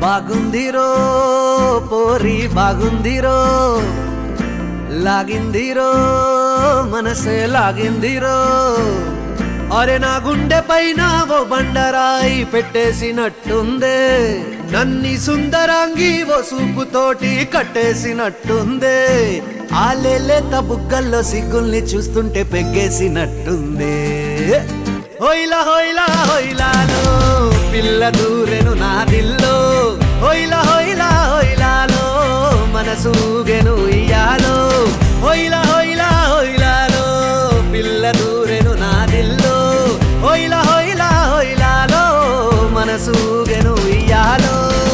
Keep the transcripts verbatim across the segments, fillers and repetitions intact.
బాగుందిరో పోరి బాగుందిరో లాగిందిరో మనసే లాగిందిరో అరే నా గుండె పైన ఓ బండరాయి పెట్టేసినట్టుందే నన్ని సుందరాంగి ఓ సూపుతోటి కట్టేసినట్టుందే ఆలేలేత బుగ్గల్లో సిగ్గుల్ని చూస్తుంటే పెగ్గేసినట్టుందే హోయిలా హోయిలా హోయిలాలో పిల్ల దూరెను నా దిల్లో హోయిలా హోయిలా హోయిలాలో మనసూగెను ఇయ్యాలో హోయిలా హోయిలా హోయిలాలో పిల్ల దూరెను నా దిల్లో హోయిలా హోయిలా హోయిలాలో మనసూగెను ఇయ్యాలో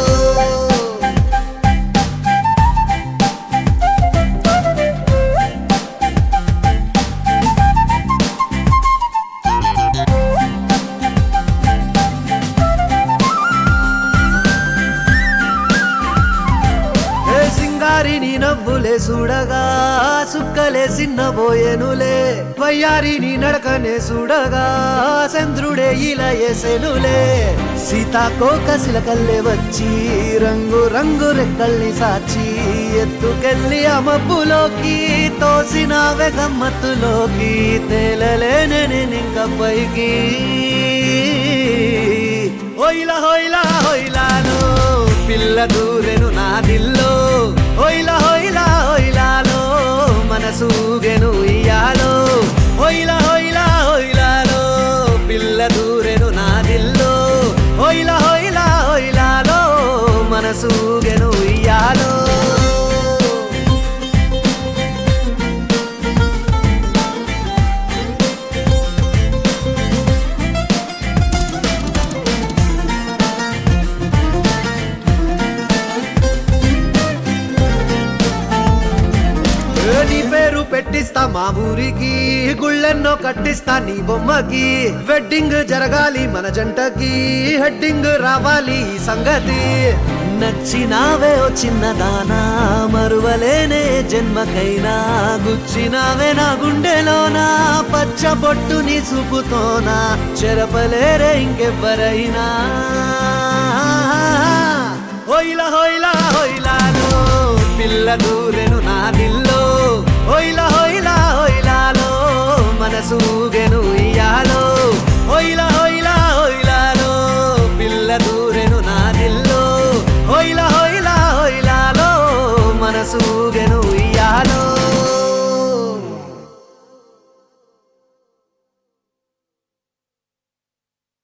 సింగారిని నవ్వులే చూడగా సుక్కలే సిన్నబోయేనులే వయ్యారిని నడకనే చూడగా చంద్రుడే ఇలా వేసెనులే సీతాకోక సిలకల్లే వచ్చి రంగు రంగు రెక్కల్ని సాచి ఎత్తుకెళ్ళి అమబ్బులోకి తోసినావే గమ్మత్తులోకి తేలలేనే నేనింక పైకి హోయిలా హోయిలా హోయిలాలో పిల్ల దూరెను నా దిల్లో హోయిలా హోయిలా హోయిలాలో మనసూగెను ఇయ్యాలో హోయిలా హోయిలా హోయిలాలో పిల్ల దూరెను నా దిల్లో హోయిలా హోయిలా హోయిలాలో మనసూగెను ఇయ్యాలో నీ పేరు పెట్టిస్తా మా ఊరికి గుళ్ళెన్నో కట్టిస్తా నీ బొమ్మకి వెడ్డింగ్ జరగాలి మన జంటకి హెడ్డింగ్ రావాలి ఈ సంగతి నచ్చినావే ఓ చిన్నదానా మరువలేనే జన్మకైనా గుచ్చినావే నా గుండెలోనా పచ్చబొట్టు నీ చూపుతోనా చెరపలేరే ఇంకెవ్వరైనా హోయిలా హోయిలా హోయిలాలో పిల్ల దూరెను నా దిల్లో హోయిలా హోయిలా హోయిలాలో మనసూగెను ఇయ్యాలో హోయిలా హోయిలా హోయిలాలో పిల్ల దూరెను నా దిల్లో హోయిలా హోయిలా హోయిలాలో మనసూగెను ఇయ్యాలో